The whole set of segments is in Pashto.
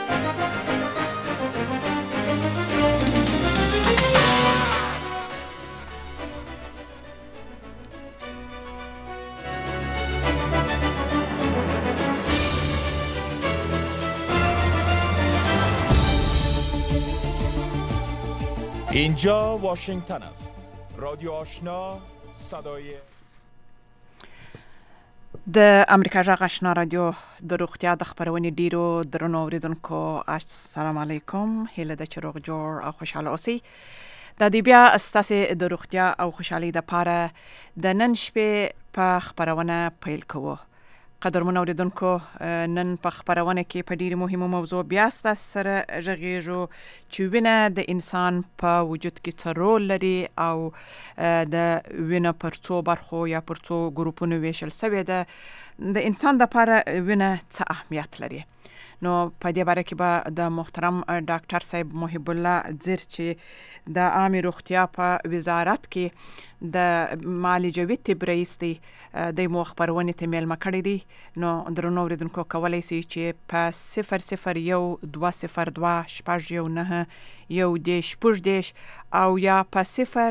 اینجا واشنگتن است. رادیو آشنا، صدای د امریکا غږ آشنا رادیو د روغتیا د خبرونې ډیرو درنو اوریدونکو السلام علیکم. هیله ده چې روغ جوړ او خوشاله اوسئ. د دې بیا ستاسو د روغتیا او خوشحالۍ لپاره د نن شپې په خبرونه پیل کوو. قدرمن اوریدونکو، نن په خبرونه کې په ډیره مهمه موضوع بیا ستاسو سره غږیږو چې وینه د انسان په وجود کې څه رول لري او د وینه پر څو برخو یا پر څو ګروپونو ویشل شوی ده. د انسان لپاره وینه څه اهمیت لري؟ نو په دې باره کې به د محترم ډاکټر صاحب محب الله زیر چې د عامه روغتیا په وزارت کې د معالجوي طب رئیس دی د مخبرونه ته میلمه کړی دی. نو درنو اوریدونکو کولای شي چې په 001 202 شپږ یو نه یو دیش پوش دیش او یا په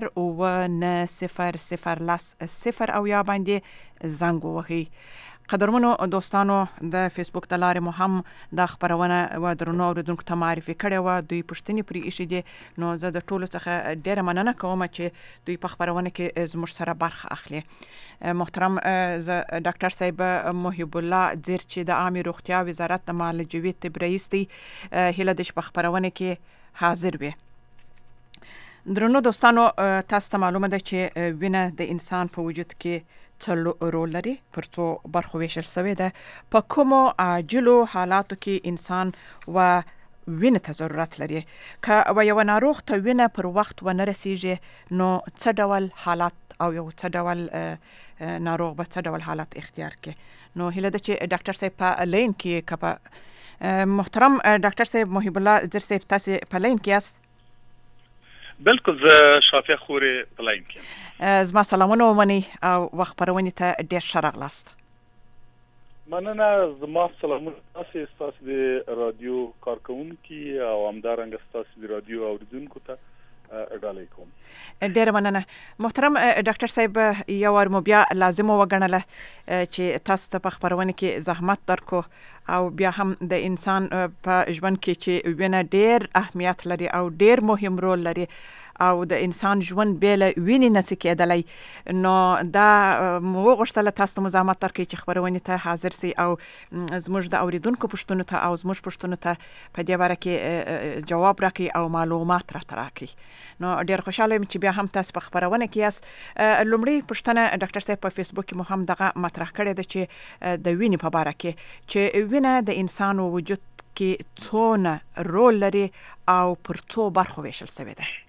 0 او یا باندې زنګ وهي. قدرمنو دوستانو، د فیسبوک د لارې مو هم د خبرونه و درنو اوریدونکو ته معرفي کړې و. دوی پوښتنې پرې ایښې دي. نو زه د ټولو څخه ډیره مننه کوم چې دوی په خبرونه کې زموږ سره برخه اخلي. محترم ډاکټر صاحب محب الله زیر چې د عامه روغتیا وزارت د معالجوي طب رئیس دی، هیله ده چې په خبرونه کې حاضر وي. درنو دوستانو، تاسو ته معلومه ده چې وینه د انسان په وجود کې څه رول لري، پر څو برخو ویشل شوی ده. په کومو عاجلو حالاتو کې انسان و وینه ته ضرورت لري. که یو ناروغ ته وینه پر وخت ونه رسیږي، نو څه ډول حالات او یو څه ډول ناروغ به څه ډول حالات اختیار کړي. نو هیله ده چې ډاکټر صاحب په لین کې محترم ډاکټر صاحب محب الله زیر صاحب تاسو په لین کې یاست؟ بالکل، زه شافیه خوري په لاین کې. زما سلامونه ومنئ او خبرونه ته ډیر ښه راغلاست. مننه. زما سلامونه تاسو د رادیو کارکونکو او همدارنګه تاسو د رادیو اوریدونکو ته ډالۍ کوم. ډیر مننه. محترم ډاکټر صاحب، یو ور مو بیا لازم وګڼله چې تاسو ته په خبرونه کې زحمت درکو او بیا هم د انسان په ژوند کې چې وینه ډیر اهمیت لري او ډیر مهم رول لري او د انسان ژوند بیل ویني نس کېدلی. نو دا مو غوښتل تاسو ته زحمت درکړي چې خبرونه ته حاضر سي او زموږ د اوریدونکو پوښتنو ته او زموږ پوښتنو ته په دې باره کې جواب راکړي او معلومات راکړي. نو ډیر خوشاله یم چې بیا هم تاسو په خبرونه کې یاست. لومړی پوښتنه ډاکټر صاحب په فیسبوک کې مو هم دغه مطرح کړې ده چې د وینې په باره کې چې وینه د انسان وجود کې څونه رول لري او پر څو برخو ویشل شوی ده.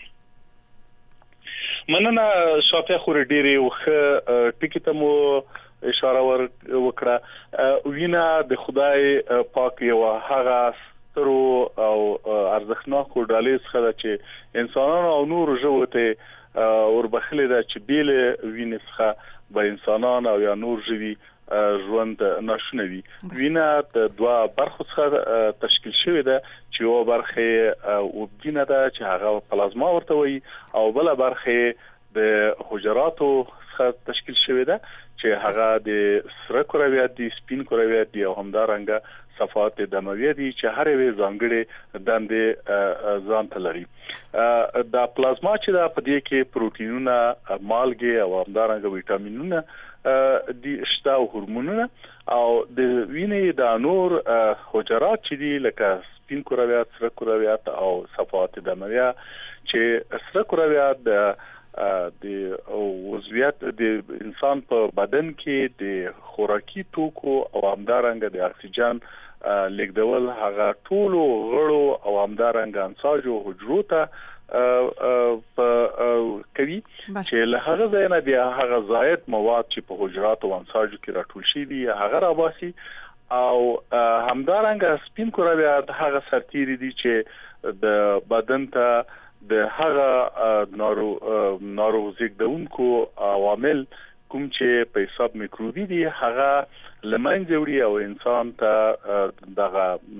مننه شافیه خوري، ډیره وخه ټکی ته مو اشاره وکړه. وینه د خدای پاک یو هغه سترو او ارزښتناکو ډالۍ څخه ده چې انسانانو او نور ژوو ته وربخلي ده چې بیل وینې څخه به انسانان او یا نور ژوي ژوند ناشونی وي. وینه د دوه برخو څخه تشکیل شوې ده چې یو برخه وبګینه ده چې هغه پلازما ورته وي او بل برخه د حجراتو څخه تشکیل شوې ده چې هغه د سره کرویات دي، سپین کرویات دي او همدارنګه صفحات دمویه دي چې هر یو ځانګړي دندې ځان ته لري. د پلازما چې دا په دې کې پروتینونه، مالګې او همدارنګه ویټامینونه دي شته او هورمونونه، او د وینې د نور حجرات چې دي لکه سپین کرویات، سره کرویات او صفحات دمویه چې سره کرویات د عضویت د انسان په بدن کې د خوراکي توکو او همدارنګه د اکسیجن لیکدول هغه ټولو غړو او همدارنګه انساجو حجرو ته کوي چې له هغه ځای نه د هغه زائد مواد چې په حجراتو او انساجو کې راټول شي دي هغه راباسي او همدارنګه سپین کرویات هغه سرتیري دي چې د بدن ته د هغه ناروغ زیږدونکو عوامل کوم چې په حساب میکروبي دي هغه لمنځه وړي او انسان ته دغه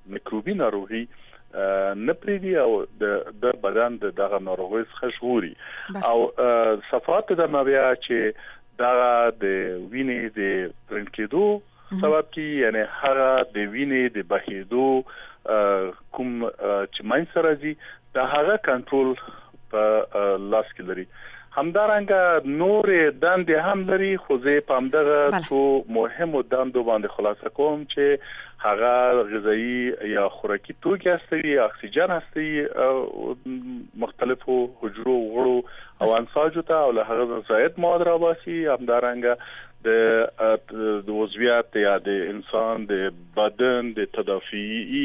میکروبي ناروغي نه پریدي او د بدن دغه ناروغي څخه ژغوري او صفات د منابع چې دا د وینې د پرنټ کېدو سبب کی یعنی هغه د وینې د بهیدو کوم چې ماین سره دي دا هغه کنټرول په لاس کې لري. همدارنګه نور دندې هم لري خو زه په همدغه څو مهمو دندو باندې خلاصه کوم چې هغه غذایی یا خوراکي توکي هستي، اکسیجن هستي، مختلفو حجرو غړو او انساجو ته او له هغه زائد مواد راباسي. همدارنګه د عضویات یا د انسان د بدن د تدافعي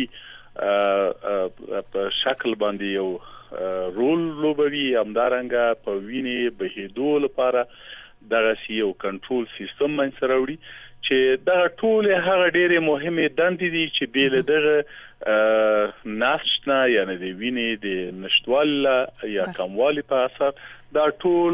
په شکل باندې یو رول لوبوي. همدارنګه په وینې بهیدو لپاره دغه یو کنټرول سیستم منځ راوړي چې دا ټول هغه ډېرې مهمه دندې دي چې بیل دغه ناشنا یعنی د وینې د نشټوال یا کموالي په اثر دا ټول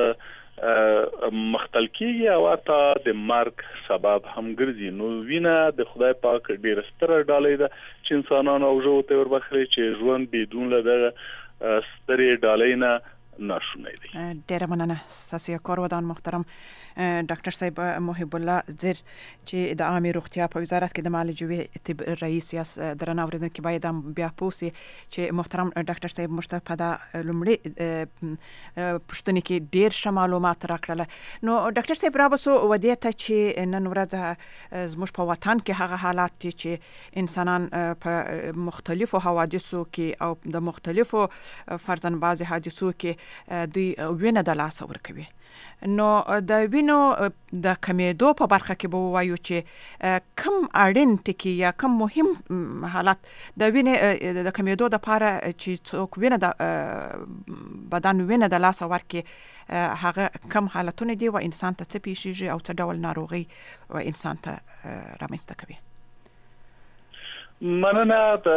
مختل کیږي او حتی د مرګ سبب هم ګرځي. نو وینه د خدای پاک ډېر ستر ډالۍ ده چې انسانانو او ژوند ته وربخلي چې ژوند بدون له دغه سترې ډالۍ نه ناشونی دی. ډېر مننه ستاسو کار ودان محترم ډاکټر صاحب محب الله زیر چې د عامه روغتیا په وزارت کې د معالجوي طب رئیس یاست. درنه اوریدونکو باید هم بیا پوسی چې محترم ډاکټر صاحب مشتاق ده لومړی پښتني کې ډېر ش معلومات راکړل. نو ډاکټر صاحب را بسو ودی ته چې نن ورځ زموږ په وطن کې هغه حالات دي چې انسانان په مختلفو حوادثو کې او د مختلفو فرضاً بعض حادثو کې دوی وینه د لاس ورکوي. نو د وینو د کمیدو په برخه کې به وایو چې کم اړین ټکی یا کم مهم حالت د وینې د کمیدو د لپاره چې څوک وینه د بدن وینه د لاس ورکي هغه کم حالتونه دي او انسان ته څه پیښیږي او څه ډول ناروغي و انسان ته رامنځته کوي. مننه.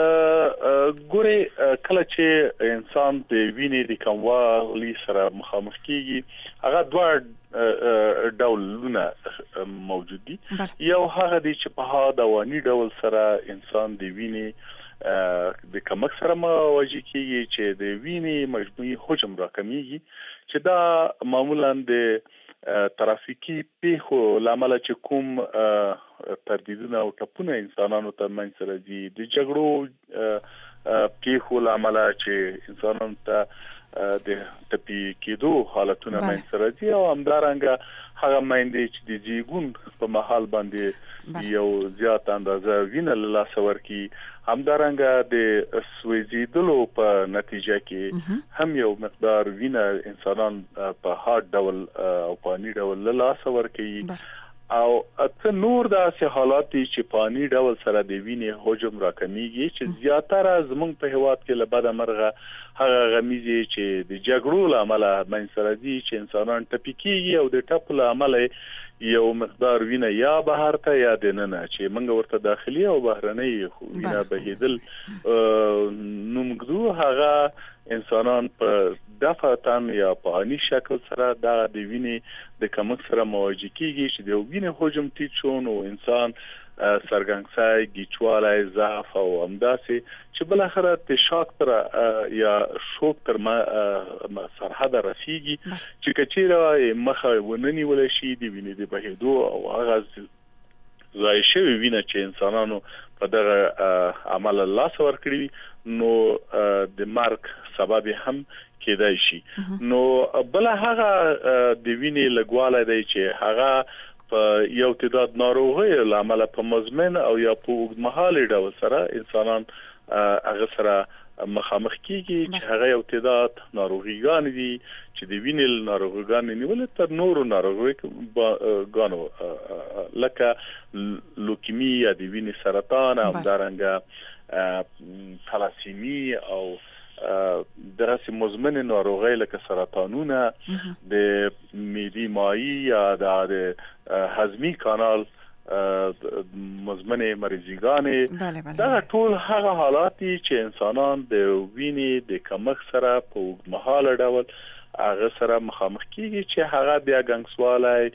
د ګوري کله چې انسان د وینې د کموالي سره مخامخ کیږي هغه دوه ډولونه موجود دي. یو هغه دی چې په هادواني ډول سره انسان د وینې د کمښت سره مواجه کیږي چې د وینې مجموعي حجم راکمیږي چې دا معمولا د ترافیکي پیښو لامل چې کوم تردیدونه او ټپونه انسانانو ته منځ راځي، د جګړو پیښو لامل چې انسانانو ته د ټپي کېدو حالتونه منځ راځي او همدارنګه هغه مایندې چې د جیګون په محل باندې یو زیات اندازه وینه له لاس ورکي، همدارنګه د سوځیدلو په نتیجه کې هم یو مقدار وینه انسانان په هارد ډول او پانی ډول له لاس ورکي او څه نور داسې حالات دي چې پانی ډول سره د وینې حجم راکمیږي چې زیاتره زموږ په هیواد کې له بده مرغه هغه غمیزي چې د جګړو له امله منځ راځي چې انسانان ټپي کیږي او د ټپو له امله یو مقدار وینه یا بهر ته یا دننه چې موږ ورته داخلي او بهرنۍ وینه بهیدل نومګدو هغه انسانان په دفعتن یا په اني شکل سره د وینې د کمښت سره مواجه کیږي چې د وینې حجم ټیټ شون او انسان سرګنګسای گیچوالای ضعف او همداسې چې بل اخره ته شاک تر یا شوک تر سرحد رسیږي چې کچېره مخه ونني ول شي د وینې د بهیدو او هغه ځای شوی وینه چې انسانانو په دغه عمل لاس ورکړي نو د مرګ سبب هم کېدای شي. نو بل هغه د وینې لګواله دی چې هغه په یو تعداد ناروغي لامل په مزمن او یا په اوږدمهاله ډول سره انسانان هغه سره مخامخ کیږي چې هغه یو تعداد ناروغیګان دي چې د وینې ناروغیګان نیول تر نورو ناروغیګانو لکه لوکیمي یا د وینې سرطان او همدارنګه تلاسیمی او دغه مزمن ناروغي لکه سرطانونه د معدې مایع یا د هضمي کانال مزمن مریضیګانې دا ټول هغه حالات دي چې انسانان د وینې د کمښت سره په اوږدمهاله ډول هغه سره مخامخ کیږي چې هغه بیا ګنګسوالای،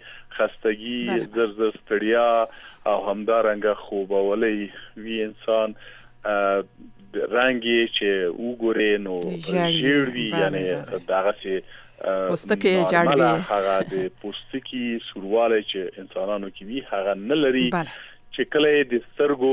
خستګي، زړه ستړیا او همدارنګه خوبولۍ وی انسان رنگي چې وګوري نو ژیړوي یعنی دغه سي پوستکی جاړوي هغه د پوستکی سورواله چې انسانانو کې وي هغه نه لري چې کله د سترګو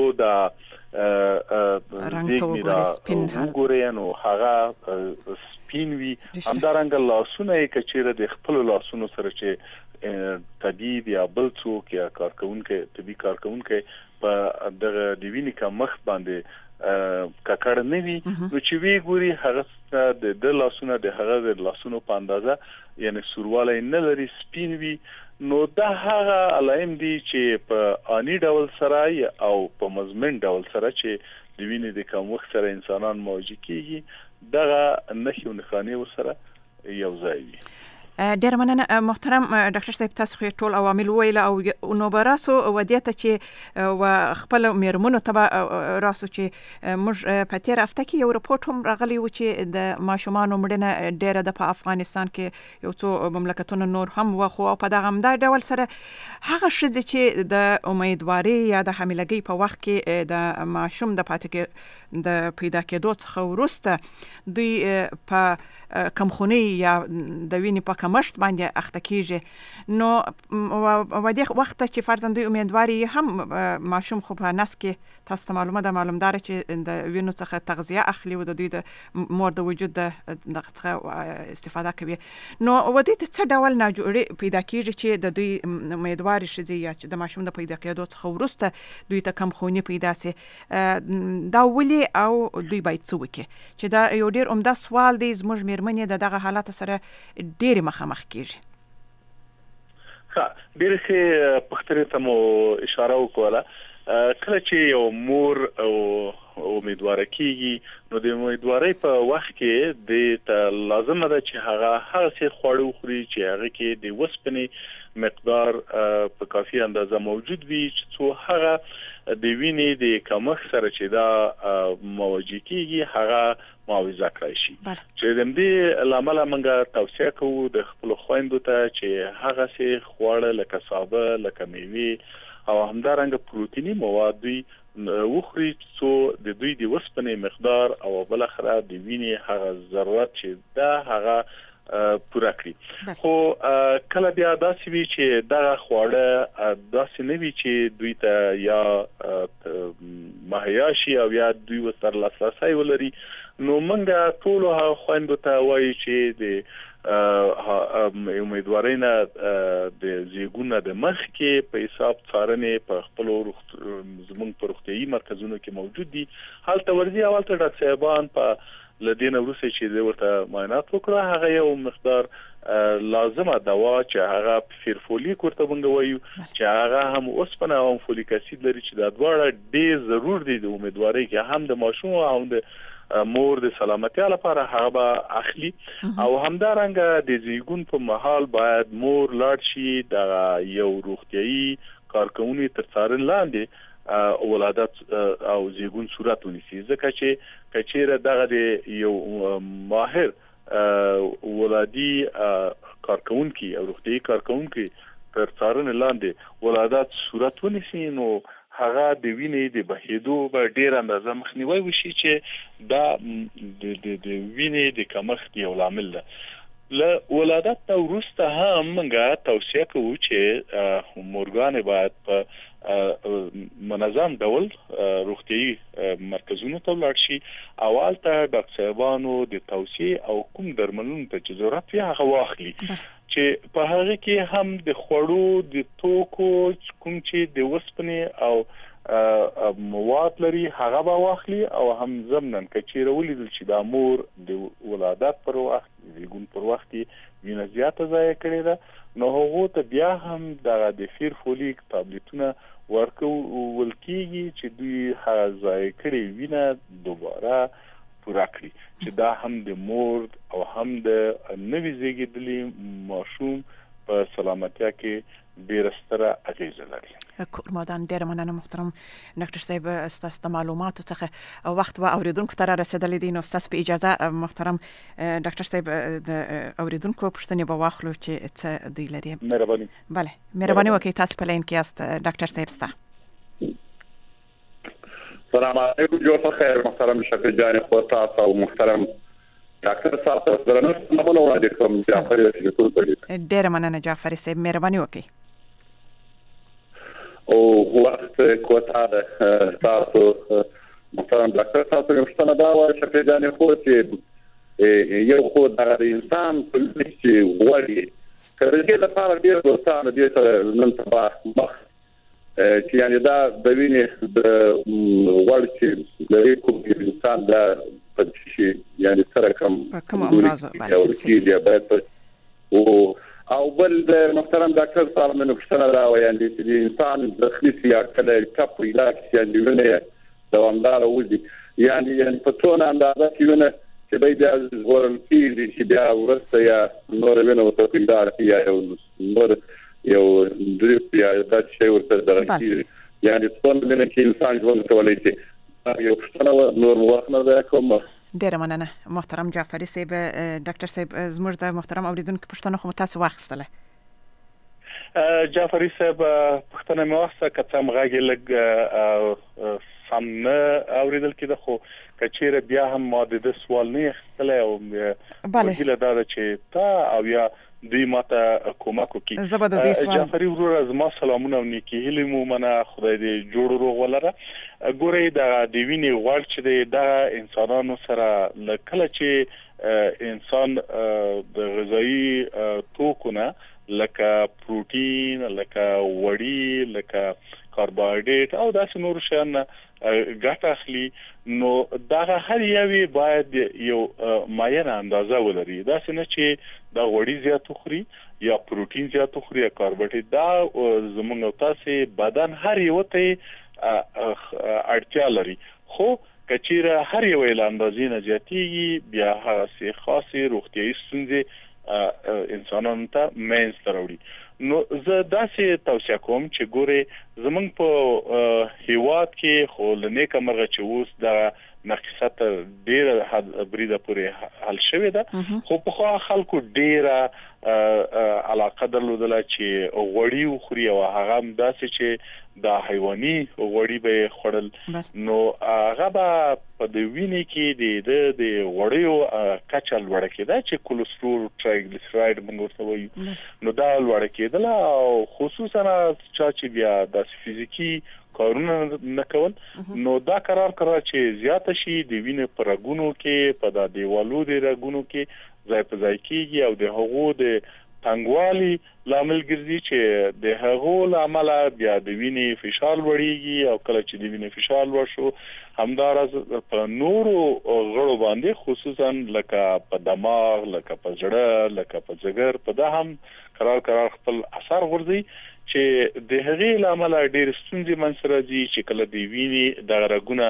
د رنگ ته وګوري نو هغه سپین وي همدارنګه لاسونه یې کچېره د خپل لاسونو سره چې طبيب یا بل څوک یا کارکونکو طبي کارکونکو په دغه د وینې کا مخ باندې ککړ نه وي نو چې وی ګوري هغه د لاسونو د هغه د لاسونو په اندازه یعنی سورواله نه لري سپین وي نو دا هغه علائم دي چې په اني ډول سره او په مزمن ډول سره چې د وینې د کم وخت سره انسانان مواجه کیږي دغه نښې او نښانې ورسره یو ځای وي. ډیر مننه محترم ډاکټر صاحب تاسو خو ټول عوامل ویل او نو براسو ودیته چې و خپل میرمنو تبع راسو چې موږ په تیر هفته کې یو رپورت هم راغلی و چې د ماشومان مړنه ډیره د په افغانستان کې یو څو مملکتونو نور هم وخو په دغه هم د ډول سره هغه شذ چې د امیدواري یا د حاملګي په وخت کې د ماشوم د پیدا کېدو څخه وروسته دوی په کمخونی یا د وینې په کمښت باندې اخته کیږي نو و دې وخت چې فرزندوی امیدواري هم ماشوم خو په نس کې تاسو معلومدار چې د وینو څخه تغذیه اخلي او د دوی د مور د وجود د څخه استفاده کوي نو و دې څه ډول ناجوړي پیدا کیږي چې د دوی امیدواري شذي یا چې د ماشوم د پیدا کېدو څخه وروسته دوی ته کمخونی پیدا سي دا ولي او دوی باید څه وکړي چې دا یو ډیر عمده سوال دی زموږ میرمنې دغه حالات سره ډیر مخامخ کیږي. ډیر ښه پختره ته مو اشاره وکړه کله چې یو مور او امیدوار کیږي نو د امیدوارۍ په وخت کې د لازم ده چې هغه څه خوړو خوري چې هغه کې د وسپنې مقدار په کافي اندازه موجود وي چې هغه د وینې د کمښت سره چې دا مواجه کیږي هغه معاوضه کړی شي چې د دې لامل موږ توصیه کوو د خپل خويندو ته چې هغه څه خوړل لکه سابه لکه میوه او همدارنګه پروتینی مواد دوی وخوري چې د دوی د وسپنې مقدار او بل اخره د وینې هغه ضرورت چې دا هغه پوره کړي خو کله بیا داسې وی چې دا خواړه داسې نه وی چې دوی ته یا مهیاشي او یا دوی وسر لاسرسي ولري نو موږ ټول هغه خويندو ته وایي چې د امیدوارینا د زیګونه د مخ کې په حساب څارنې په خپل زمونږ پروختي مرکزونو کې موجود دي حالت ورزي اول ته ډاکټر صاحبان په لدینه ورسې چې ورته معاینات وکړه هغه یو مقدار لازمه دوا چې هغه فیرفولیک ورته بنګوي چې هغه هم اوسپنه او فولیک اسید لري چې دا دواړه ډېر ضرور دي د امیدوارۍ کې هم د ماشوم او د مور د سلامتیا لپاره هغه اخلي او همدارنګه د زیګون په محل باید مور لاړ شي د یو روغتيایي کارکونکو تر څارن لاندې ولادت او زیګون صورت ونیسي ځکه چې کچېره دغه د یو ماهر ولادي کارکونکو او روغتيایي کارکونکو تر څارن لاندې ولادت صورت ونیسي نو هغه د وینې د بهیدو په ډیر اندازه مخنیوي وشي چې دا د وینې د کمښت یو لامل ده. له ولادت وروسته هم موږ توصیه کوو چې مورګان باید په منظم ډول روغتيایي مرکزونو ته لاړ شي اول ته ډاکټر صاحبانو د توصیه او کوم درملونو ته ضرورت وي هغه واخلي چې په هغه کې هم د خوړو د توکو کوم چې د وسپنې او مواد لري هغه به واخلي او هم ضمناً کچېره ولیدل چې د مور د ولادت پر وخت زیګون پر وخت وینه زیاته ضایع کړې ده نو هغه ته بیا هم د فیرفولیک ټابلیټونه ورکول کیږي چې دوی هغه ضایع کړې وینه دوباره پوره کړي چې دا هم د مور او هم د نوي زیږیدلي ماشوم په سلامتیا کې ډېر ستره اغیزه لري. کورمادان ډېر مننه محترم ډاکټر صاحب ستاسو د معلوماتو څخه وخت و اوریدونکو ته رسیدلی دی نو ستاسو په اجازه محترم ډاکټر صاحب د اوریدونکو پوښتنې به واخلو چې څه دوی لري. مهرباني. بله مهرباني وکړئ تاسو په لاین کې یاست ډاکټر صاحب ستا. السلام علیکم جوړ خیر محترم شفیع جان خو تاسو او محترم ډاکټر صاحب درنه سلامونه وړاندې کوم جعفر ټول پړي ډیر مننه جعفر صاحب مهرباني وکړئ او وخت کوټه ده تاسو محترم ډاکټر صاحب یو څه دا و شفیع جان خو چې یو خو د انسان په لږ چې وړي کله چې د پاره ډیر دوستانه دي چې نن سبا مخ چې یعنی دا د وینې د وړ چې د کوم انسان دا په چې یعنی سره کوم امراض باندې او بل د محترم ډاکټر صاحب نن څنګه دا وایي چې انسان د خلیصي کله کپ علاج چې ونه دوامدار وځي یعنی په ټول اندازه کې ونه چې به د ورنټي چې بیا ورسته یا نور وینو ته پیدا یا نور یو دریپ یا د شی ورته درکې یعنی څنګه نه کې انسان ژوند کولای شي یو څه نور وخت نه کوم ډیر مننه محترم جعفر صاحب ډاکټر صاحب زموږ د محترم اوریدونکو پښتنه خو تاسو واخستله جعفر صاحب پښتنه مو واخسته کته مغاګي لګ سم اوریدل کېده خو کچېره بیا هم ماده سوال نه اخلي او بله دا چې تا او یا دوی ماته کومک وکي زبردو دې سوال جعفر ورور زما سلامونه نیکی هلي مو منه خدای دې جوړ روغ ولره ګورې د دیوینې غوړ چې د انسانانو سره لکه چې انسان د غذایی توکونه لکه پروتین لکه وړي لکه کاربوهایډریټ او داسې نور شیان ګټه اخلي نو دا هر یوي باید یو معینه اندازه ولري دا څنګه چې دا وړي زیات خوري یا پروتین زیات خوري یا کاربوهایډریټ دا زموږ تاسو بدن هر یو ته اړتیا لري خو کچیره هر یو اندازې نه زیاتیږي بیا هغه خاصه روغتیايي ستونزې انسانانو ته مینځ تراوړي نو زه داسې توصیه کوم چې ګوره زمونږ په هیواد کې خو لنیکه مرغه چې اوس د نقصت ډیره بریده پورې حل شوې ده خو په خو خلکو ډیره علاقه درلودله چې غوړي خوري او هغه هم داسې چې د حیواني غوړي به خورل نو هغه به په د وینې کې د غوړیو کچه لوړه کېده چې کولیسټرول ټرایګلیسراید موږ ورته وایو نو دا لوړه کېدله او خصوصا چې بیا د فزیکی کارونه نه کول نو دا قرار چې زیاته شي د وینې پر رګونو کې په د دیوالو د رګونو کې ځای په ځای کېږي او د هغو د تنګوالي لامل ګرځي چې د هغو لامل بیا د وینې فشار لوړیږي او کله چې د وینې فشار لوړ شو همدارس په نورو غړو باندې خصوصا لکه په دماغ لکه په زړه لکه په ځګر په دا هم قرار خپل اثر غورځي چې د هغې لامل ډېر ستونزې منځ راځي چې کله د وینې د رګونه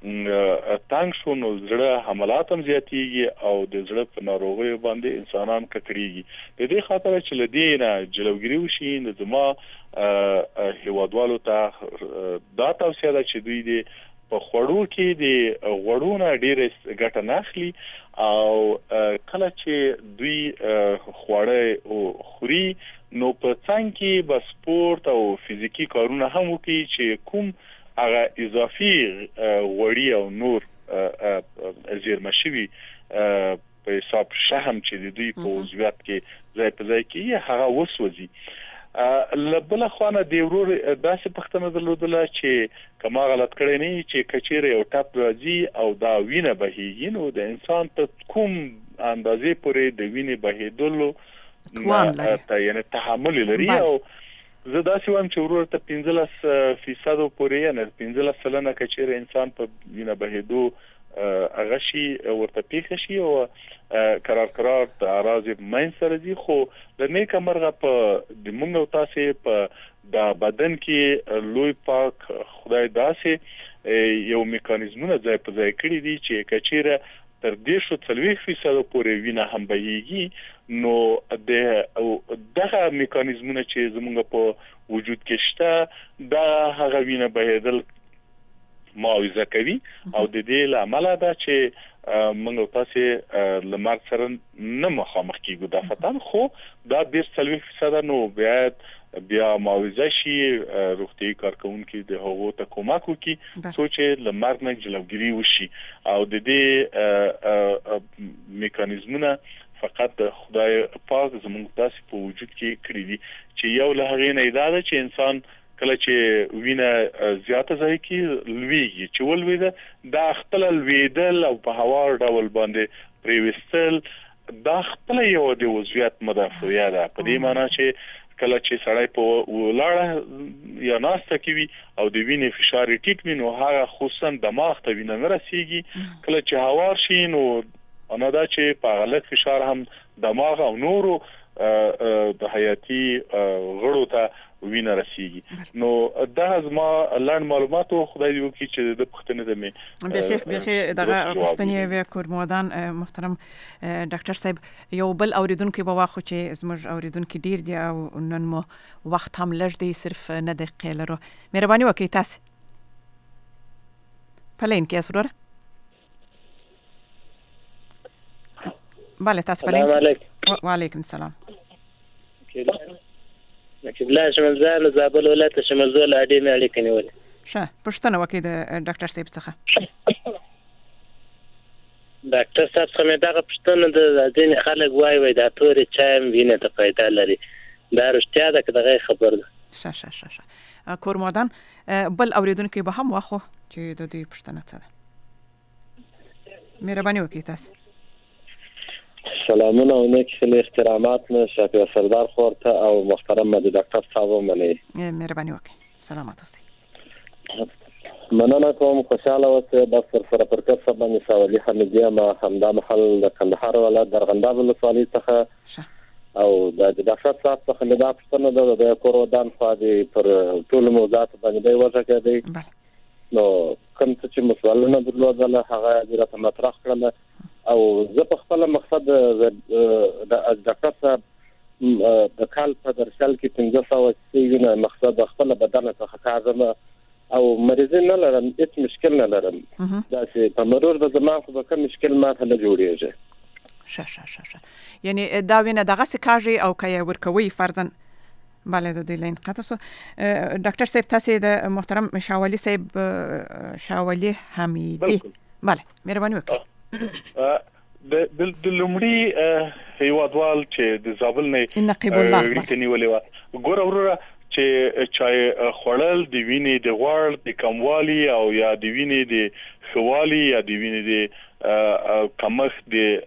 تنګ شو نو زړه حملات هم زیاتیږي او د زړه په ناروغیو باندې انسانان ککړيږي د دې خاطر چې لدینا جلوګری وشي د زما هیوادوالو ته دا توصیه ده چې دوی د په خوړو کې د غوړونه ډېر ګټه نه اخلي او کله چې دوی خواړه او خوري نو په څنګه کې به سپورت او فزیکی کارونه هم وکړي چې کوم هغه اضافي غوړي او نور زیرمشوي په حساب شهم چې د دوی په عضویت کې ځای په ځای کې هغه وسوځي لبل خوانه دی ورور داسې پښتنه درلودله چې کما غلط کړی نه چې کچېره یو ټاپ راځي او دا وینه بهیږي نو د انسان ته کوم اندازې پورې د وینې بهیدلو یعنی تحمل لري او زه داسې وایم چې ورور ته 15% پورې یا 15% کچېره انسان په وینه بهیدو هغه شي ورته پیښ شي او قرار د اراضي مین سره دي خو د نیکه مرغه په د مونږ تاسو په د بدن کې لوی پاک خدای داسې یو میکانیزمونه ځای په ځای کړی دي چې کچېره تر دې شو 30% پورې وینه هم بهيږي نو دغه میکانیزمونه چې زموږ په وجود کې شته دا هغه وینه بهیدل معاوضه کوي او د دې لامل دا چې موږ تاسو لمر سره نه مخامخ کیږو د فتن خو دا 30% نو بیا معاوضه شي روغتي کارکونکو د هغو ته کومک وکړي چې لمر نه جلوګیری وشي او د دې میکانیزمونه فقط د خدای پاک زموږ تاسو په وجود کې کړی دي چې یو له هغې نه دا ده چې انسان کله چې وینه زیاته ځای کې لویږي چې ولویده دا خپل لویدل او په هوا ډول باندې پریوستل دا خپل یو د وضعیت مدافعه ده په دې معنی چې کله چې سړی په ولاړه یا ناسته کوي او د وینې فشار ټیټ وي نو هغه خصوصا دماغ ته وینه نه رسیږي کله چې هوار شي نو انا دا چې په غلط فشار هم دماغ او نورو د حیاتي غړو ته وینه رسیږي نو دا زما لاند معلوماتو خدای دې وکړي چې د پښتنې د می بخي دغه پښتنې وی کورمودان محترم ډاکټر صاحب یو بل اوریدونکو به واخو چې زموږ اوریدونکو ډیر دي او نن مو وخت هم لږ دی صرف نه دقیقې لرو مهرباني وکړئ تاسو پلین کې اسرور بله تاسو پلین السلام علیکم وعلیکم السلام کبلا شمالزال زابل ولایت شمالزول اړې مې اړیکې نیولې ښه پوښتنه وکړئ د ډاکټر صاحب څخه ډاکټر صاحب څخه دا پوښتنه د ځینې خلک وایي دا تورې چای وینه ته پیدا لري دا رښتیا ده که دغه خبر ده ښه کورمودان بل اوریدونکو به هم واخو چې د دې پوښتنه څه ده مهرباني وکړئ تاسو سلامونه او نیک خیلی احترامات نه شفیع سردار خورته او محترم مدیر ډاکټر صاحب منی مهرباني وکړئ سلامات اوسئ مننه کوم خوشاله اوسئ د سره پر کسب باندې سوالي حمیدیه ما همدا محل د کندهار ولایت درغنداب ولسوالۍ څخه او د ډاکټر صاحب څخه مې دا پوښتنه ده د کورودان خوا دي پر ټول موضوعات باندې دی وځه کېدی نو کوم چې مسؤلانه درلودله هغه د راته مطرح کړل او زه په خپل مقصد د ډاکټر صاحب د کال په درشل کې 1500 وینه مقصد خپل بدن څخه کاظم او مریض نه لرم هیڅ مشکل نه لرم دا چې په مرور د زما خو به کوم مشکل ما ته نه جوړیږي ښه یعنی دا وینه دغه سکاږي او کای ورکوي فرضاً بله د دې لاین قطع سو ډاکټر صاحب تاسو د محترم شاولی صاحب شاولی حمیدی بله مهرباني وکړئ د لومړي هیوادوال چې د زابل نه نقیب الله ریښتینی و ګور اوره چې چای خړل د وینې د غوړ د کموالي او یا د وینې د خوالي یا د وینې د کمښت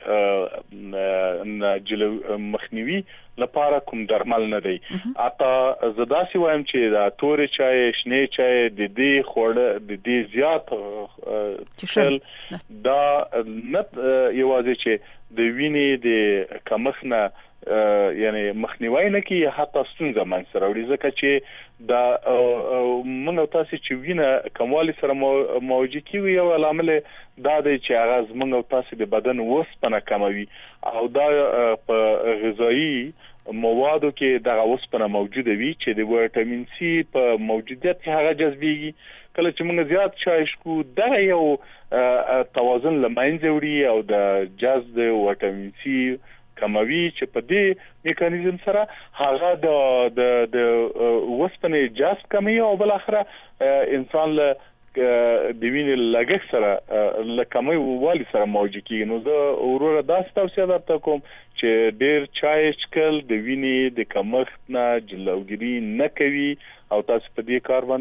د جلو مخنیوي لپاره کوم درمل نه دی اته زداسي وایم چې دا تور چای شنه چای د دې خوړ د دې زیات شل دا نه یوازې چې د وینې د کمښت نه یعنی مخنیوي نه کی حتی ستونزه من سره وړي ځکه چې دا موږ تاسو چې وینه کموالی سره موجود کیږي یو عامل دا دی چې هغه موږ تاسو د بدن وسپنه کموي او دا په غذایی موادو کې دغه وسپنه موجوده وي چې د وټامین سي په موجودیت کې هغه جذبيږي کله چې موږ زیات چای شکو دا یو توازن لمنځه وړي او د جذب وټامین سي کموي چې په دې میکانیزم سره هغه د وسپنې جذب کموي او بل اخره انسان له د وینې لګښت سره لکموي والی سره موجود کیږي نو زه وروره داسې توصیه درته کوم چې ډېر چای څښل د وینې د کمښت نه جلوګیری نه کوي او تاسو په دې کار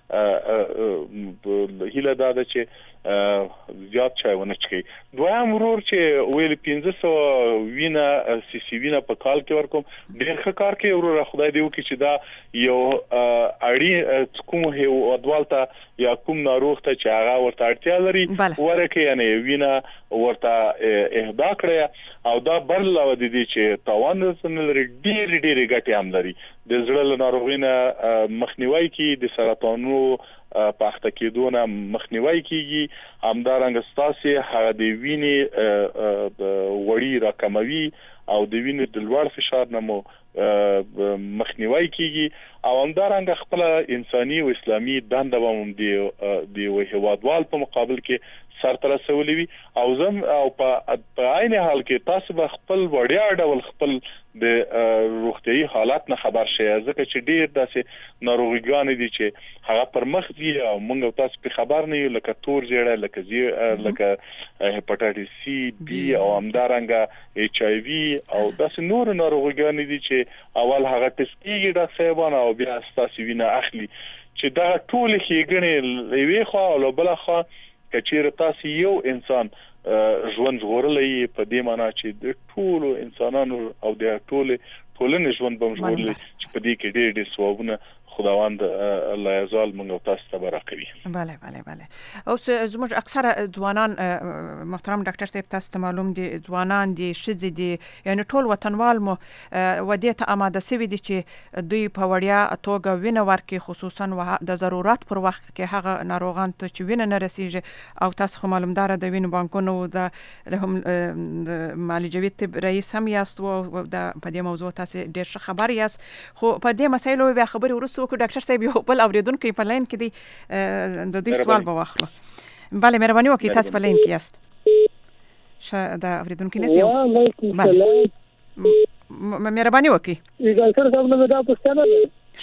باندې هیله ده چې زیات چای ونه څښئ دویم ورور چې ویل 1500 وینه سی سی وینه په کال کې ورکوم ډېر ښه کار کوي ورور خدای دې وکړي چې دا یو اړین کوم هیوادوالته یا کوم ناروغ ته چې هغه ورته اړتیا لري ورکه یعنی وینه ورته اهدا کړی او دا برل او د دې چې توان لري ډېر ګټه هم لري د زړه ناروغینه مخنیوي کې د سرطانو پاخته کېدونه مخنیوي کیږي همدارنګه ستاسو هغه د وینې وړي راکموي او د وینې د لوړ فشار نه مو مخنیوي کیږي او همدارنګه خپل انساني او اسلامي دنده هم دی هیوادوال په مقابل کې سرته رسولې وي او زم او په عین حال کې تاسو به خپل وړیا ډول خپل د روغتيایي حالات نه خبر شئ ځکه چې ډیر داسې ناروغیګان دي چې هغه پر مخ دي او موږ تاسو په خبر نه یو لکه تور زیړه لکه هپاتایټس سی بی او همدارنګه ایچ آی وی او داسې نور ناروغیګان دي چې اول هغه ټیسټ کیږي د سیبان او بیا تاسو وینه اخلي چې دا ټول ښېګڼې لوي خو او بل خو کچېر تاسو یو انسان ژوند ژغورلې په دې معنی چې د ټولو انسانانو او د ټولنې ژوند به ژغورلې چې په دې کې ډېر ثوابونه خداوند الله یزال موږ تاسو ته برکوي. بله اوس زموږ اکثره ځوانان محترم ډاکټر صاحب تاسو ته معلوم دي ځوانان دي ښځې دي یعنی ټول وطنوال مو ودې ته آماده سوي دي چې دوی په وړیا توګه وینه ورکړي خصوصا د ضرورت پر وخت کې هغه ناروغان ته چې وینه نه رسیږي او تاسو خو معلومدار د وینې بانکونو د مالی جوید طب رئیس هم یاست او په دې موضوع تاسو ډېر ښه خبر یاست خو په دې مسایلو بیا خبرې ورسو ډاکټر صاحب یو بل اوریدونکو په لاین کې دی د دې سوال به واخلو. بله مهرباني وکړئ تاسو په لاین کې یاست دا اوریدونکو نشته بله مهرباني وکړئ ډاکټر صاحب نو دا پوښتنه ده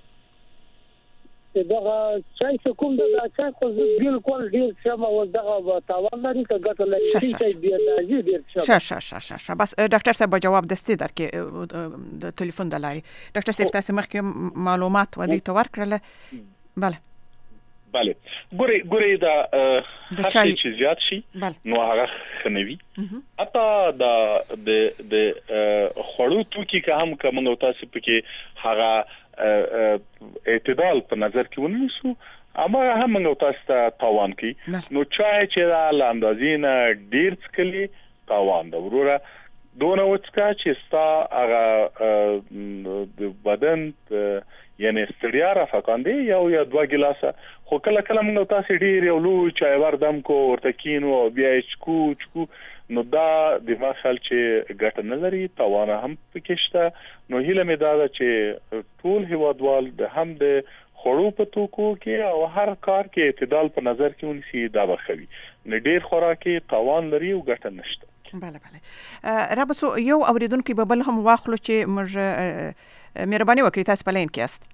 چې دغه چای څه کوم دا چای خو بالکل ډیر ښه او دغه تاوان لري که ګټه لري چې ډیر راځي ډیر ښه بس ډاکټر صاحب جواب دستي درکې د ټلیفون د لاري ډاکټر صاحب تاسو مخکې معلومات ودی ته ورکړل بله ګوري دا هڅه چې زیات شي نو هغه خنوي اته د خړو توکي که هم کوم تاسو پکې هغه اعتدال په نظر کې ونیسو اما هم موږ تاسو ته تاوان کوي نو چای چې د اندازې نه ډیر څکلي تاوان د وروره دونه وڅکا چې ستا هغه د بدن یعنی ستړیا را فکاندي یا 2 ګلاسه خو کله موږ تاسو ډیر یو لوی چای وردم کو ورته کینو بیا چکو نو دا د مخال چې ګټه نه لري تاوان هم پکې شته نو هیله مې دا چې ټول هیوادوال د هم د خړو په توکو کې او هر کار کې اعتدال په نظر کې ونیسي دا بخوي نه ډیر خوراکي تاوان لري او ګټه نشته. بله رابسو یو اوریدونکو به بل هم واخلو چې موږ مهرباني وکړئ تاسو په لاین کې یاست.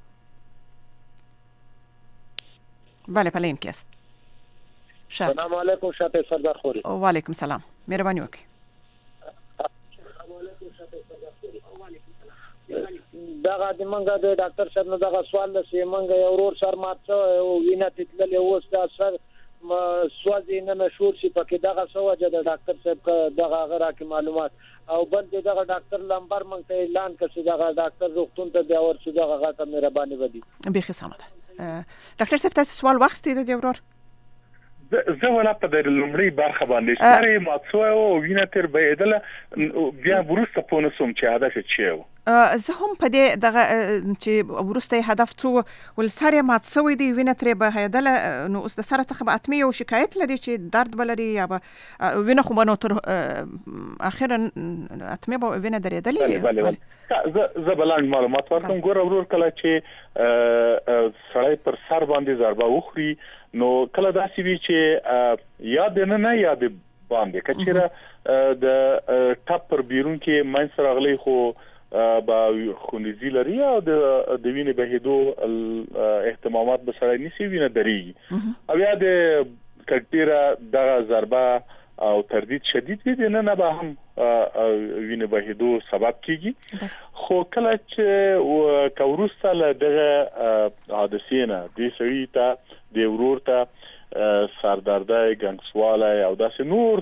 بله په لاین کې یاست. السلام علیکم شاته سردار خوري. وعلیکم السلام مهرباني وکړئ. دغه د منګه د ډاکټر صاحب نو دغه سوال د سیمنګ یو ورور سر ماته او وینا تتلل اوس دا سر سوازي نه مشهور شي پکې دغه سوجه د ډاکټر صاحب دغه غره کې معلومات او بل دغه ډاکټر لمبر مونږ ته اعلان کړی دغه ډاکټر روغتون ته بیا ورسو دغه غته مهرباني ودی به خسانه ډاکټر صاحب تاسو سوال واخستې د ورور زه ولا په د لومړی برخه باندې سره ماڅو او وینه تر بيدله بیا ورسته په نسوم چې هدف چیو زه هم په دې دغه چې ورسته هدف څو ول سره ماڅوي دی وینه تر بهدله نو اوس د سره څخه اتمی او شکایت لري چې درد بلري یا وینه خو بنو تر اخر اتمی به وینه درېدلې زه بلان معلومات ورکوم ګور ورور کله چې سړی پر سر باندې ضربه وخوري نو کله داسې وی چې یاد نه یاد باندې کچېره د ټاپ پر بیرون کې ماین سره غلي خو با خونځي لري او د وینې بهیدو اهتمامات به سره نسی وینه دري او یا د کټیره د ضربه او تردید شدید دي نه به هم وینه بهیدو سبب کیږي خو کله چې کوروسته له دغه حادثې نه د سړی ته د ورور ته سردردای ګنګسواله او داسې نور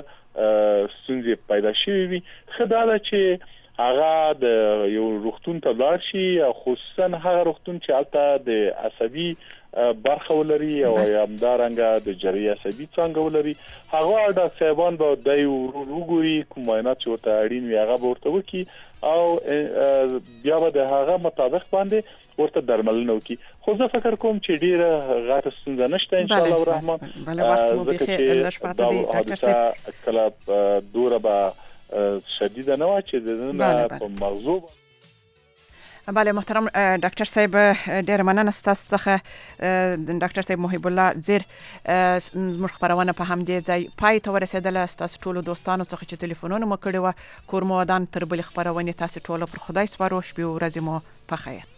ستونزې پیدا شي خدای چې هغه د یو روغتون ته لاړ شي خصوصا هغه روغتون چې البته د عصبي برخه ولري او همدارنګه د جری عصبي څنګه ولري هغه د صاحبان به د وګوري کوماینات چې ورته اړین وي هغه ورته وکي او بیا به د هغه مطابق باندې ورته درملنه وکي خو زه فکر کوم چې ډیره غاټه ستونزه نشته ان شاء الله الرحمن بله وخت مو بخیر الله شپاته دی ډاکټر صاحب کله دوره به شدیده نه و چې د نه په مغزو بله محترم ډاکټر صاحب ډیر مننه ستاسو څخه ډاکټر صاحب محب الله زیر موږ خبرونه په همدې ځای پای ته ورسېدله ستاسو ټول دوستانو څخه چې ټلیفونونه مو کړي و کور مو ودان تر بل خبرونه تاسو ټول پر خدای سپارو شپه او ورځې مو په خیر